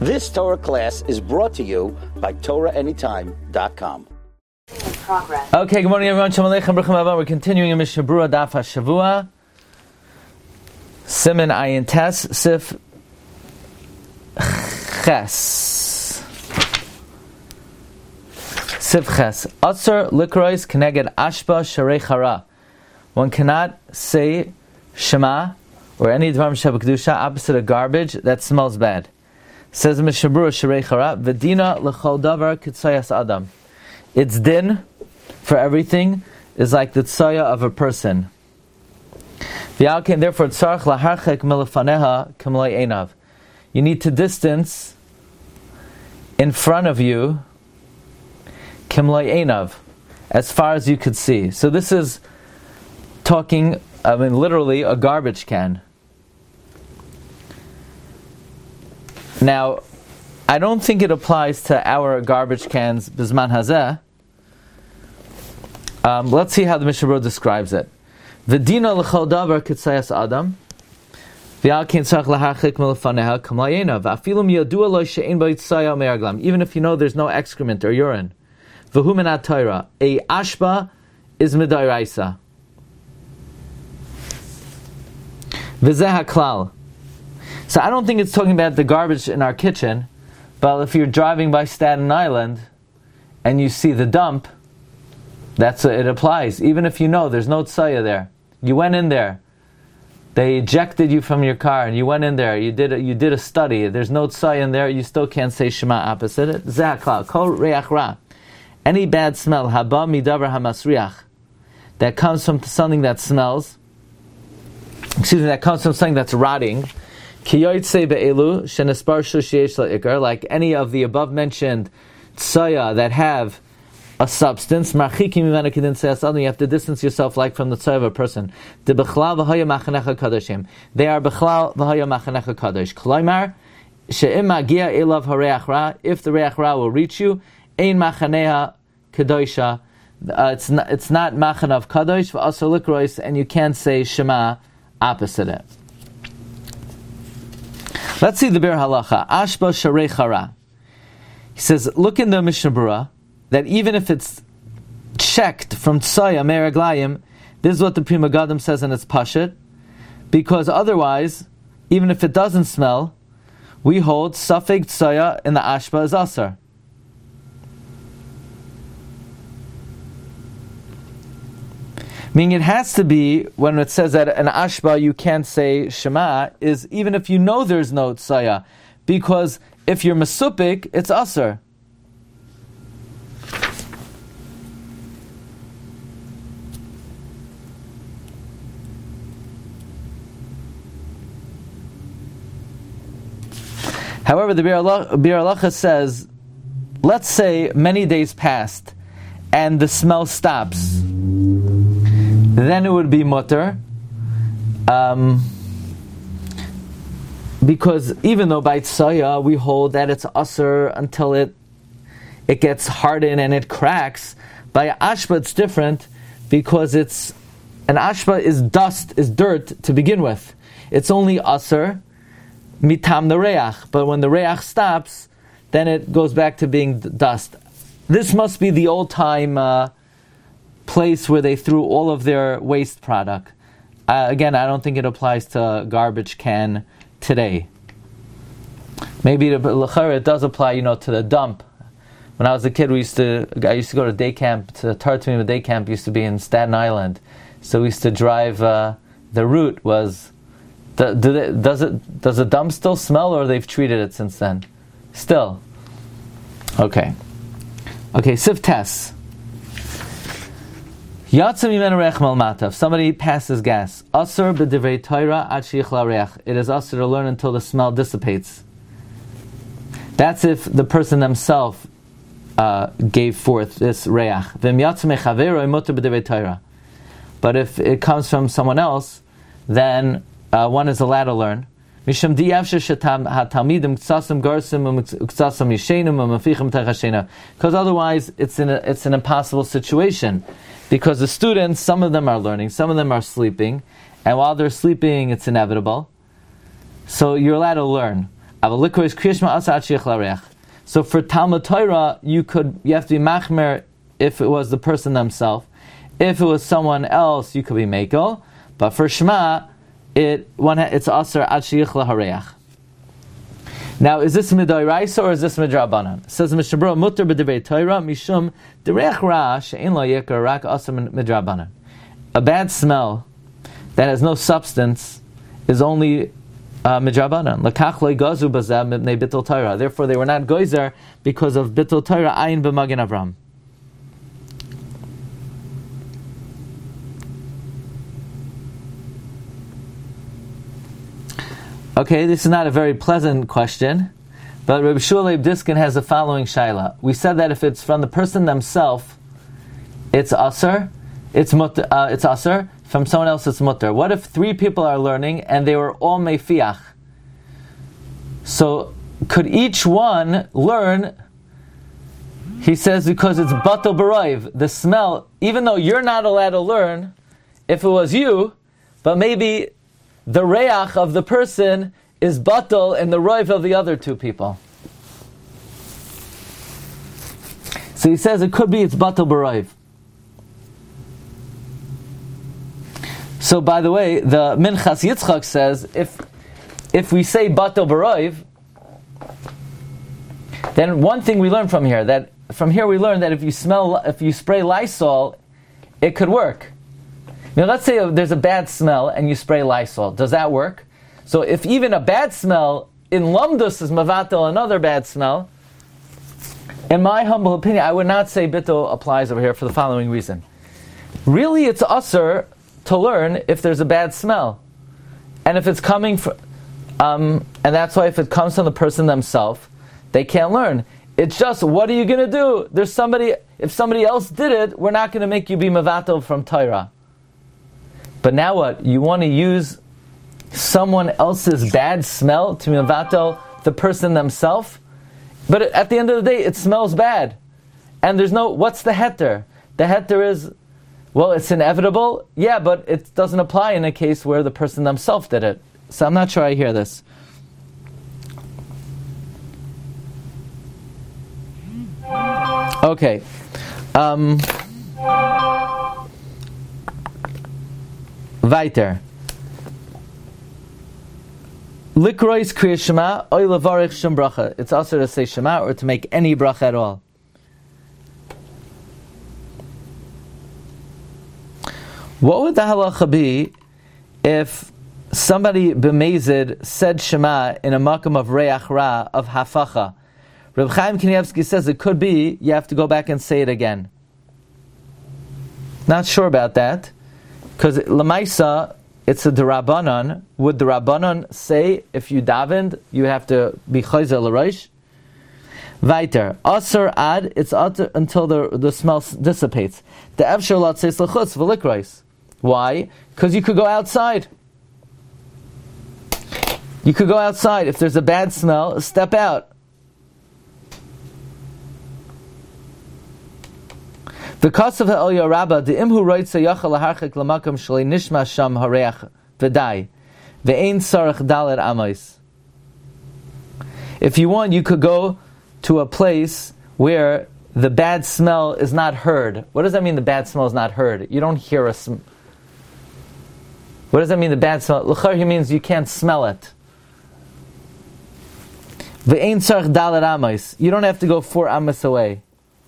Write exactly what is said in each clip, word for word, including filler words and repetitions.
This Torah class is brought to you by Torah Anytime dot com. Okay, good morning everyone. Shalom Aleichem, Baruch Haba. We're continuing in Mishnah Berurah Daf HaShavua. Siman Ayin Tes Sif Ches. Sif Ches. Asur Likrois Keneged Ashba Sharei Chara. One cannot say Shema or any Dvarim Sheba Kedusha opposite of garbage that smells bad. Says Mishnah Berurah Sharei Chara, V'dina l'chol davar k'tzayas adam. Its din for everything is like the tzaya of a person. V'yalken, therefore, tzarech laharchek milefaneha k'mloi einav. You need to distance in front of you k'mloi einav, as far as you could see. So this is talking, I mean, literally a garbage can. Now, I don't think it applies to our garbage cans, Bizman Hazeh. Um, let's see how the Mishnah Berurah describes it. V'dina l'chol davar k'tzayas adam, v'al kein tzarech laharchik milefaneha k'mloi einav, v'afilum yadua lo she'ein bo yitzaya me'arglam, even if you know there's no excrement or urine. V'hu min ha'Torah, a ashba is midairaisa. V'zeh ha'klal. So I don't think it's talking about the garbage in our kitchen, but if you're driving by Staten Island and you see the dump, that's it applies. Even if you know there's no tzaya there, you went in there, they ejected you from your car, and you went in there, you did a, you did a study. There's no tzaya in there, you still can't say Shema opposite it. Zakla kol reach ra, any bad smell haba midavar hamasriach, that comes from something that smells. Excuse me, that comes from something that's rotting. Like any of the above mentioned tzaya that have a substance, you have to distance yourself like from the tzaya of a person. They are bechlal v'haya machanecha kadosh. Klaimar she'im magia elav hareach ra, if the reach ra will reach you, ein machaneha kadosha. It's not it's not machan of kadosh v'asur likrois, and you can't say Shema opposite it. Let's see the Bir Halacha. Ashba Sharei Chara. He says, look in the Mishnah Berurah, that even if it's checked from Tzaya Meraglayim, this is what the Pri Megadim says in its Pashut, because otherwise, even if it doesn't smell, we hold Safek Tzaya in the Ashba is Asar. Meaning it has to be, when it says that an ashba you can't say Shema, is even if you know there's no tzaya. Because if you're mesupik, it's asr. However, the Bir Halacha says, let's say many days passed, and the smell stops. Then it would be mutter, um, because even though by tzaya we hold that it's asr until it it gets hardened and it cracks, by ashba it's different, because it's an ashba is dust, is dirt to begin with. It's only asr mitam the reach, but when the reach stops, then it goes back to being dust. This must be the old time Uh, place where they threw all of their waste product. Uh, again, I don't think it applies to garbage can today. Maybe the l'chara it does apply, you know, to the dump. When I was a kid, we used to I used to go to day camp. To Tartamim day camp used to be in Staten Island, so we used to drive. Uh, the route was. The, do they, does it does the dump still smell, or they've treated it since then? Still. Okay. Okay. Siv Tes. If somebody passes gas, asur b'divrei Torah ad sheyichla reach. It is asur to learn until the smell dissipates. That's if the person themselves uh, gave forth this reach. But if it comes from someone else, then uh, one is allowed to learn. Because otherwise it's, in a, it's an impossible situation. Because the students, some of them are learning, some of them are sleeping, and while they're sleeping, it's inevitable. So you're allowed to learn. So for Talmud Torah, you could you have to be machmer if it was the person themselves. If it was someone else, you could be mekel. But for Shema, it one it's aser ad sheyichla hareach. Now, is this midoraisa or is this midrabanan? It says Mishnah Berurah muter b'divrei Torah mishum derech ra she'in lo yikar rak aser midrabanan. A bad smell that has no substance is only uh, midrabanan. Lakach lo gazu bazeh mipnei bittul Torah. Therefore, they were not goizer because of bittul Torah ayin b'magen Avram. Okay, this is not a very pleasant question, but Reb Shua Leib Diskin has the following shaila. We said that if it's from the person themselves, it's aser, it's mutter, uh, it's aser. From someone else, it's mutter. What if three people are learning and they were all mefiach? So, could each one learn? He says because it's batel b'roiv, the smell. Even though you're not allowed to learn, if it was you, but maybe the reach of the person is batal in the roiv of the other two people. So he says it could be it's batal b'roiv. So by the way, the Minchas Yitzchak says if if we say batal b'roiv, then one thing we learn from here that from here we learn that if you smell if you spray Lysol, it could work. Now let's say there's a bad smell and you spray Lysol. Does that work? So if even a bad smell in Lamdus is mavatel another bad smell, in my humble opinion, I would not say bittul applies over here for the following reason. Really, it's usher to learn if there's a bad smell. And if it's coming from, um, and that's why if it comes from the person themselves, they can't learn. It's just, what are you going to do? There's somebody, if somebody else did it, we're not going to make you be mavatel from Torah. But now what? You want to use someone else's bad smell to mevatel the person themselves? But at the end of the day, it smells bad. And there's no, what's the heter? The heter is, well, it's inevitable. Yeah, but it doesn't apply in a case where the person themselves did it. So I'm not sure I hear this. Okay. Um... Weiter. Likrois kriya shema oy levarich shum bracha. It's also to say shema or to make any bracha at all. What would the halacha be if somebody b'mezid said shema in a makam of reach ra, of hafacha? Reb Chaim Kanievsky says it could be you have to go back and say it again. Not sure about that. Because Lamaisa, it's a Derabanan. Would the Rabbanan say if you davened, you have to be Chayzer L'Rosh? Weiter. Asr ad, it's ad until the, the smell dissipates. The Efshar Latzeis L'chutz V'likrois. Why? Because you could go outside. You could go outside. If there's a bad smell, step out. The cost of Elya Rabba, the imhu roitza yachal laharchik lamakam shalei nishma sham hareach v'dai ve'ein sarach dalet amos. If you want, you could go to a place where the bad smell is not heard. What does that mean? The bad smell is not heard. You don't hear a. Sm- what does that mean? The bad smell. L'chari means you can't smell it. Ve'ein sarach dalet amos. You don't have to go four amos away.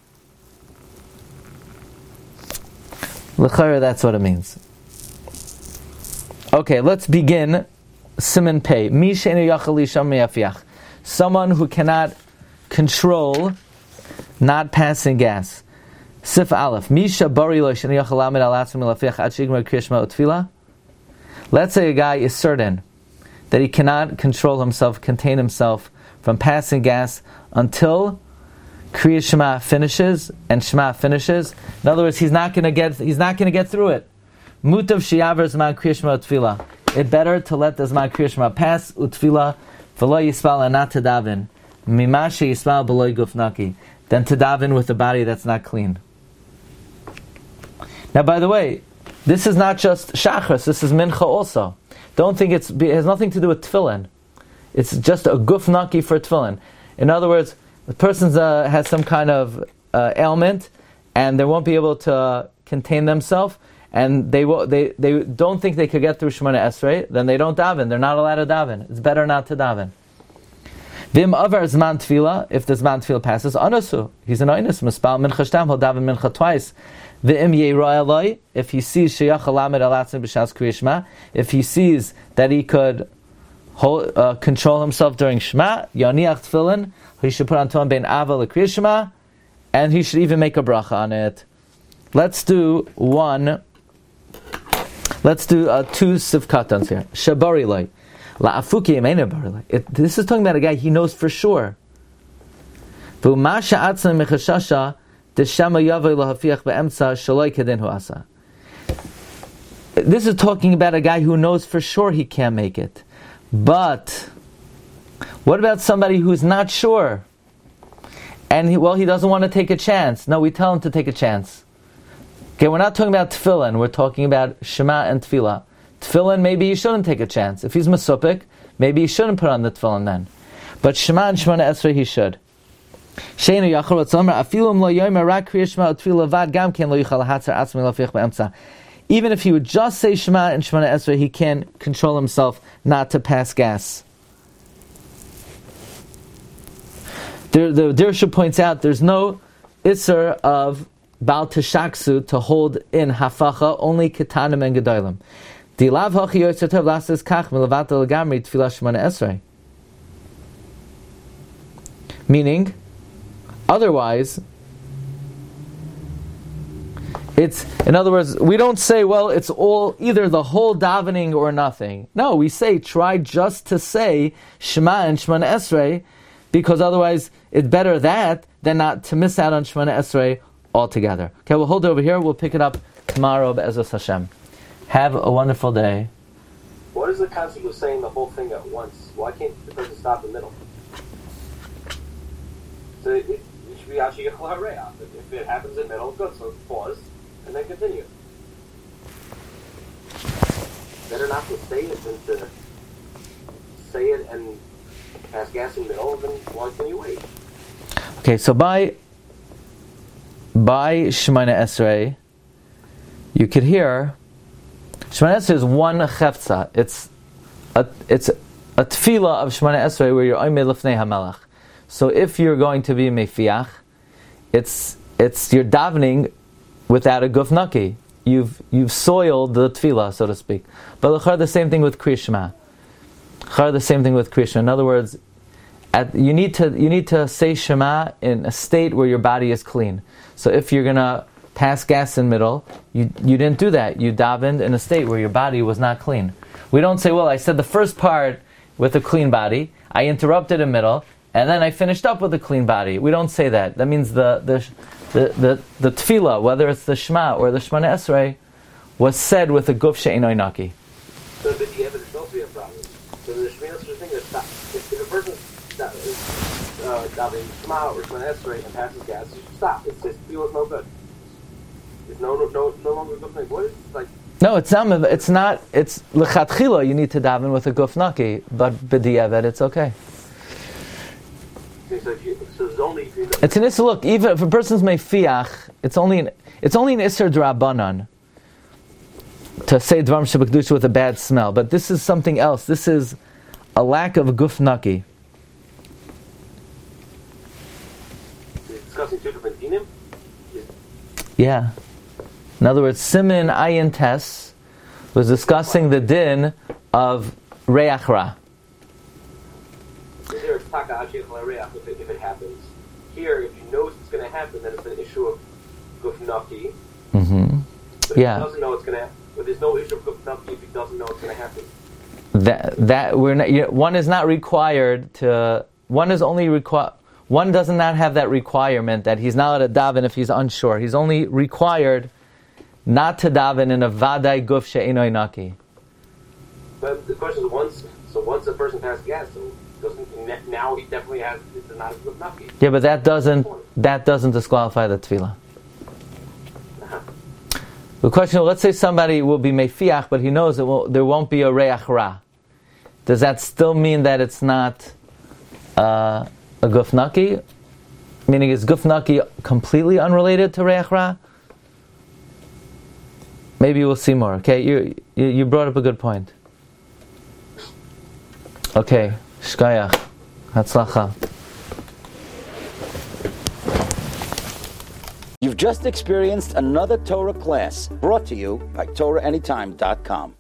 L'chara, that's what it means. Okay, let's begin. Siman Pei. Mi she'enu yachal lisham me'afiach. Someone who cannot control not passing gas. Sif Aleph. Mi she'bari lo she'enu yachal lamed al atzmi me'afiach ad shigmar kriya shema utfila. Let's say a guy is certain that he cannot control himself, contain himself from passing gas until Kriya Shema finishes and Shema finishes. In other words, he's not going to get he's not going to get through it. Mutav shiyaver zman Kriya Shema utfila. It better to let the zman Kriya Shema pass utfila v'lo yispal and not to daven mima sheyispal b'lo guf naki than to daven with a body that's not clean. Now, by the way, this is not just shachris. This is mincha also. Don't think it's it has nothing to do with tefillin. It's just a guf naki for tefillin. In other words, the person uh, has some kind of uh, ailment, and they won't be able to contain themselves, and they will, they they don't think they could get through Shemona Esrei, then they don't daven. They're not allowed to daven. It's better not to daven. Vim avar zman tefila, if the zman tefila passes, anasu. He's an oinus, mispal mincha shtam, he'll daven mincha twice. V'im yeira eloi, if he sees sheyach alamed alatzim b'shas kriya shema, if he sees that he could hold, uh, control himself during Shema, yaniach tefillin, he should put on tefillin bein ava l'kriya shema, and he should even make a bracha on it. Let's do one, let's do uh, two sivkatans here. Shabari loy. La'afuki yemena bari loy. This is talking about a guy he knows for sure. V'umasha atzma mechashasha deshama yavay lahafiach be'emtza shaloi kedin hu asa. This is talking about a guy who knows for sure he can't make it. But what about somebody who's not sure? And he, well, he doesn't want to take a chance. No, we tell him to take a chance. Okay, we're not talking about tefillin. We're talking about Shema and tefillah. Tefillin, maybe he shouldn't take a chance. If he's mesupik, maybe he shouldn't put on the tefillin then. But Shema and Shemona Esrei, he should. Sheinu yachol v'tzomer afilum lo yomer rak kriya Shema utfilah vad gam ken lo yichal hatzar atzmi lafiach be'emtza. Even if he would just say Shema and Shemona Esrei, he can control himself not to pass gas. There, the Dirsha points out there's no isser of Baal Teshaksu to hold in hafacha, only ketanim and gedolim. Dilav hachi yotzer tov lasses kach milavatel gamri tefillah Shemona Esrei. Meaning, otherwise, it's, in other words, we don't say, well, it's all, either the whole davening or nothing. No, we say, try just to say Shema and Shemona Esrei, because otherwise, it's better that than not to miss out on Shemona Esrei altogether. Okay, we'll hold it over here. We'll pick it up tomorrow, Be'ezus Hashem. Have a wonderful day. What is the concept of saying the whole thing at once? Why can't the person stop in the middle? So it, it should be Ashi Yechol HaReah. If it happens in the middle, good. So pause and then continue. Better not to say it than to say it and pass gas in the middle. Then why can you wait? Okay, so by by Shemona Esrei, you could hear Shemona Esrei is one chefza. It's a it's a tefillah of Shemona Esrei where you're oimei lefnei hamelach. So if you're going to be mefiach, it's it's you're davening without a guf naki. You've you've soiled the tefillah, so to speak. But l'char the same thing with Kriya Shema. L'char the same thing with Kriya Shema. In other words, at, you need to you need to say Shema in a state where your body is clean. So if you're gonna pass gas in the middle, you you didn't do that. You davened in a state where your body was not clean. We don't say, well, I said the first part with a clean body, I interrupted in the middle, and then I finished up with a clean body. We don't say that. That means the the the the, the tefillah, whether it's the Shema or the Shemona Esrei, was said with a guf she'enoi naki. So the evidence also be a problem. So the Shemona Esrei thing is stop. If, if a person uh, davening Shema or Shemona Esrei and passes gas, you should stop. It's just tefillah is no good. It's no no no no longer good thing. What is it like? No, it's not. It's not. It's lechatchila. You need to daven with a guf naki, but b'diavad it's okay. Okay, so, if you, so it's only if you. It's an issur. Look, even if a person's mefiach, it's only an, it's only an issur d'Rabbanan to say dvarim shebekdusha with a bad smell. But this is something else. This is a lack of guf naki. You're discussing two different dinim. Yeah. In other words, Simin Ayin Tes was discussing the din of Reach Ra. There it's taka Ashi Yechol HaReah if it, if it happens. Here, if you know it's going to happen, then it's an issue of guf naki. Mm-hmm. But yeah. if he doesn't know it's going to happen, but there's no issue of guf naki if he doesn't know it's going to happen. That that we're not, you know, one is not required to. One is only required. One does not have that requirement that he's not allowed to daven if he's unsure. He's only required not to daven in a vaday guf she'enoi naki. But the question is, once so once a person passes gas, so doesn't now he definitely has it's not a guf naki. Yeah, but that doesn't that doesn't disqualify the tefillah. Uh-huh. The question: let's say somebody will be mefiach, but he knows it will, there won't be a reach ra. does that still mean that it's not uh, a guf naki? Meaning, is guf naki completely unrelated to reach ra? Maybe we'll see more. Okay, you you, you brought up a good point. Okay, shkayach, hatzlacha. You've just experienced another Torah class brought to you by Torah Anytime dot com.